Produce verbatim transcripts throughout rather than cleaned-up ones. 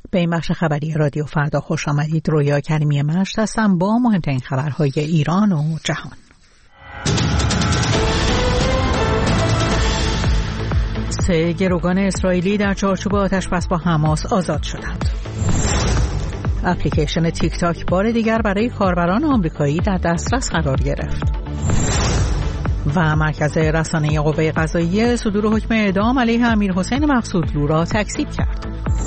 به این بخش خبری رادیو فردا خوش آمدید. رویا کریمی مشت هستم با مهمترین خبرهای ایران و جهان. سه گروگان اسرائیلی در چارچوب آتش‌بس با حماس آزاد شدند. اپلیکیشن تیک تاک بار دیگر برای کاربران آمریکایی در دسترس قرار گرفت. و مرکز رسانه قوه قضاییه صدور حکم اعدام علیه امیرحسین مقصودلو را تکذیب کرد.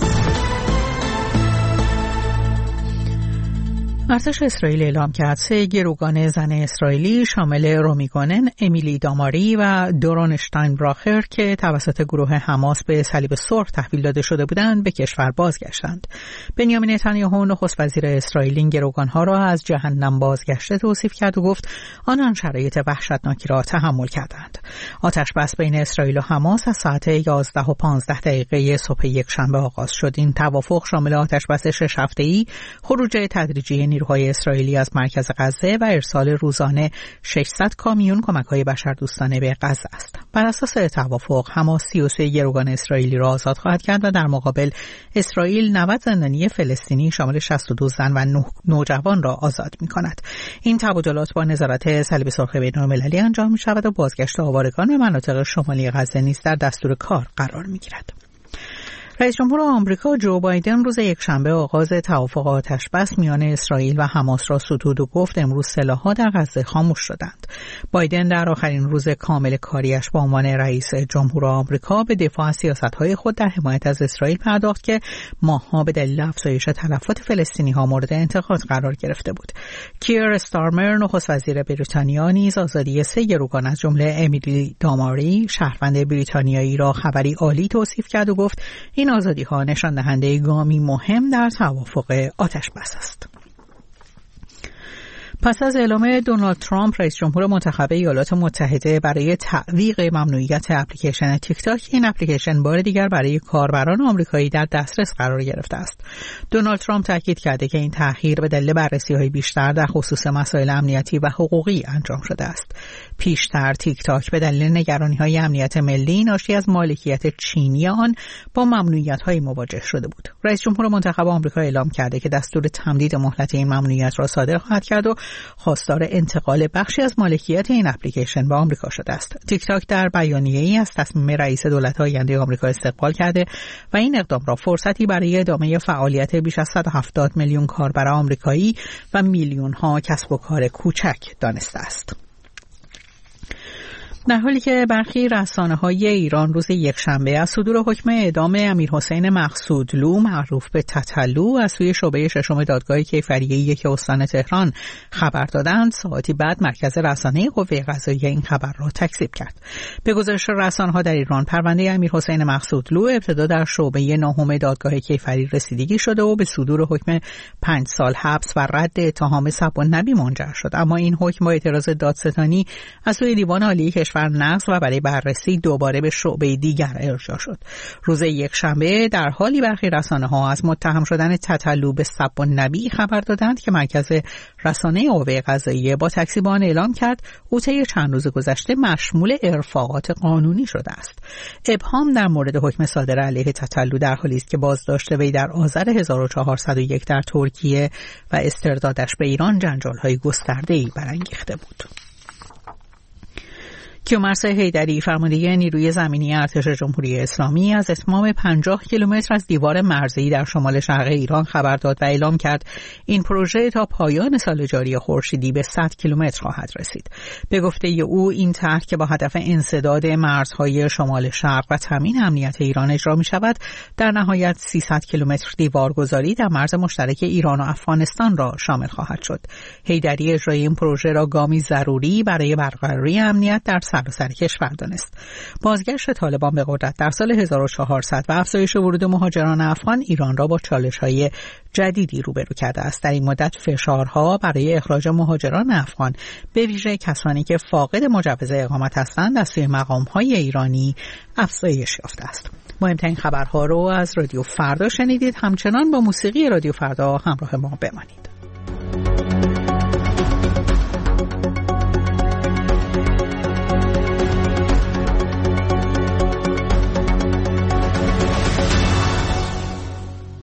ارتش اسرائیل اعلام کرد سه گروگان زن اسرائیلی شامل رومی گونن، امیلی داماری و دورون اشتاینبراخر که توسط گروه حماس به صلیب سرخ تحویل داده شده بودند به کشور بازگشتند. بنیامین نتانیاهو نخست وزیر اسرائیل این گروگانها را از جهنم بازگشته توصیف کرد و گفت آنان شرایط وحشتناکی را تحمل کردند. آتش بس بین اسرائیل و حماس از ساعت یازده و پانزده دقیقه صبح یکشنبه آغاز شد. این توافق شامل آتش بس شش هفته‌ای، خروج تدریجی نیروهای اسرائیلی از مرکز غزه و ارسال روزانه ششصد کامیون کمک‌های بشردوستانه به غزه است. بر اساس توافق حماس سی و سه گروگان اسرائیلی را آزاد خواهد کرد و در مقابل اسرائیل نود زندانی فلسطینی شامل شصت و دو زن و نه نوجوان را آزاد می‌کند. این تبادلات با نظارت صلیب سرخ بین‌المللی انجام می‌شود و بازگشت آوارگان به مناطق شمالی غزه نیز در دستور کار قرار می‌گیرد. رئیس جمهور آمریکا جو بایدن روز یکشنبه آغاز توافق آتش‌بس میان اسرائیل و حماس را ستود و گفت امروز سلاح‌ها در غزه خاموش شدند. بایدن در آخرین روز کامل کاریش به عنوان رئیس جمهور آمریکا به دفاع از سیاست‌های خود در حمایت از اسرائیل پرداخت که ماه‌ها به دلیل افزایش تلفات فلسطینی‌ها مورد انتقاد قرار گرفته بود. کیر استارمر نخست وزیر بریتانیا نیز آزادی سه گروگان از جمله امیلی داماری شهروند بریتانیایی را خبری عالی توصیف کرد و گفت این آزادی‌ها نشان دهنده گامی مهم در توافق آتش‌بس است. پس از اعلام دونالد ترامپ رئیس جمهور منتخب ایالات متحده برای تعویق ممنوعیت اپلیکیشن تیک تاک، این اپلیکیشن بار دیگر برای کاربران آمریکایی در دسترس قرار گرفته است. دونالد ترامپ تاکید کرده که این تأخیر به دلیل بررسی‌های بیشتر در خصوص مسائل امنیتی و حقوقی انجام شده است. پیشتر تیک تاک به دلیل نگرانی‌های امنیت ملی ناشی از مالکیت چینی آن با ممنوعیت‌های مواجه شده بود. رئیس جمهور منتخب آمریکا اعلام کرده که دستور تمدید مهلت این ممنوعیت را صادر خواهد کرد و خواستار انتقال بخشی از مالکیت این اپلیکیشن به آمریکا شده است. تیک تاک در بیانیه‌ای از تصمیم رئیس دولت آینده آمریکا استقبال کرده و این اقدام را فرصتی برای ادامه فعالیت بیش از صد و هفتاد میلیون کاربر آمریکایی و میلیون‌ها کسب و کار کوچک دانسته است. در حالی که برخی رسانه‌های ایران روز یکشنبه از صدور حکم اعدام امیرحسین مقصودلو معروف به تتلو از سوی شعبه ششم دادگاه کیفریه یک استان تهران خبر دادند، ساعتی بعد مرکز رسانه قوه قضاییه این خبر را تکذیب کرد. به گزارش رسانه‌ها در ایران پرونده امیرحسین مقصودلو ابتدا در شعبه نهم دادگاه کیفری رسیدگی شده و به صدور حکم پنج سال حبس و رد اتهام سب‌النبی منجر شد، اما این حکم با اعتراض دادستانی از سوی دیوان عالی کشور نقض و برای بررسی دوباره به شعبه دیگر ارجاع شد. روز یکشنبه در حالی برخی رسانه‌ها از متهم شدن تتلو به سب‌النبی خبر دادند که مرکز رسانه قوه قضاییه با تکذیب آن اعلام کرد او طی چند روز گذشته مشمول ارفاقات قانونی شده است. ابهام در مورد حکم صادر علیه تتلو در حالی است که بازداشت وی در آذر هزار و چهارصد و یک در ترکیه و استردادش به ایران جنجال‌های گسترده‌ای برانگیخته بود. کیومرث حیدری فرمانده نیروی زمینی ارتش جمهوری اسلامی از اتمام پنجاه کیلومتر از دیوار مرزی در شمال شرق ایران خبر داد و اعلام کرد این پروژه تا پایان سال جاری خورشیدی به صد کیلومتر خواهد رسید. به گفته او این طرح که با هدف انسداد مرزهای شمال شرق و تامین امنیت ایران اجرا می شود، در نهایت سیصد کیلومتر دیوارگذاری در مرز مشترک ایران و افغانستان را شامل خواهد شد. حیدری اجرای این پروژه را گامی ضروری برای برقراری امنیت در سراسر کشور دانست. بازگشت طالبان به قدرت در سال هزار و چهارصد و افزایش ورود مهاجران افغان ایران را با چالش‌های جدیدی روبرو کرده است. در این مدت فشارها برای اخراج مهاجران افغان به ویژه کسانی که فاقد مجوز اقامت هستند از سوی مقام‌های ایرانی افزایش یافته است. مهمترین خبرها رو از رادیو فردا شنیدید. همچنان با موسیقی رادیو فردا همراه ما بمانید.